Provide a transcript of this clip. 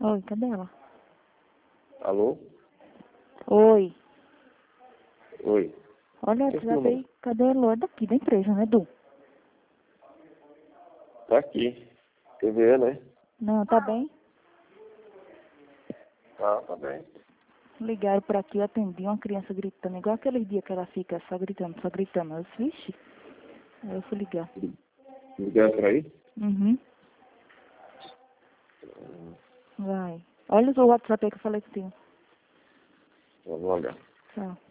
Oi, cadê ela? Alô? Oi. Oi. Olha o Esse WhatsApp número? aí. Cadê ela? É daqui, da empresa, né, Du? Tá aqui. TVE, né? Não, tá bem? Tá bem. Ligaram por aqui, eu atendi uma criança gritando, igual aquele dia que ela fica só gritando, só gritando. Eu disse, vixe. Aí eu fui ligar. Ligar por aí? Uhum. Vai. Olha o WhatsApp aí que eu falei que tinha. Vamos olhar. Tchau.